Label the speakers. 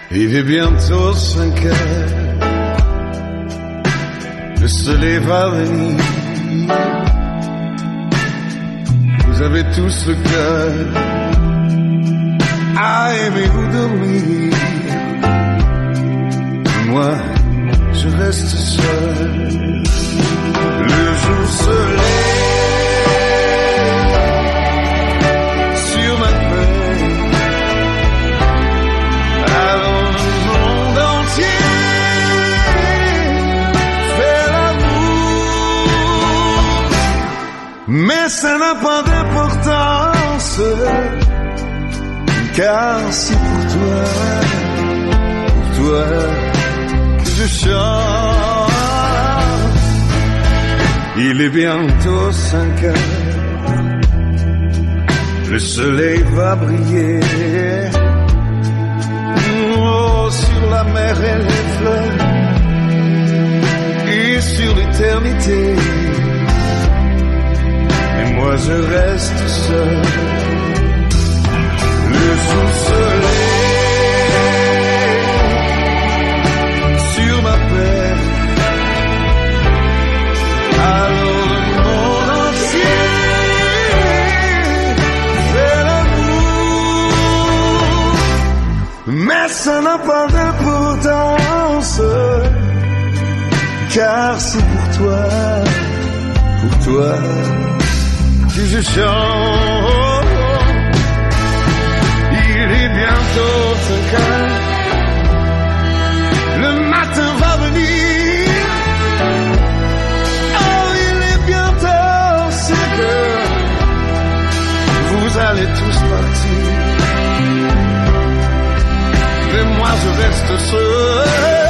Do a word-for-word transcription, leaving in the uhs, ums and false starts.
Speaker 1: Il est bientôt cinq heures, le soleil va venir. Vous avez tous le cœur à aimer vous dormir. Moi, je reste seul. Le jour se lève sur ma feuille. Alors le monde entier fait l'amour. Mais ça n'a pas d'importance, car c'est pour toi, pour toi que je chante. Il est bientôt cinq heures, le soleil va briller. Oh, sur la mer et les fleurs, et sur l'éternité. Et moi je reste seul. Le jour se lève sur ma paix. Alors le monde entier fait l'amour. Mais ça n'a pas d'importance, car c'est pour toi, pour toi que je chante. Il est bientôt cinq heures, le matin va venir. Oh, il est bientôt cinq heures, vous allez tous partir. Mais moi je reste seul.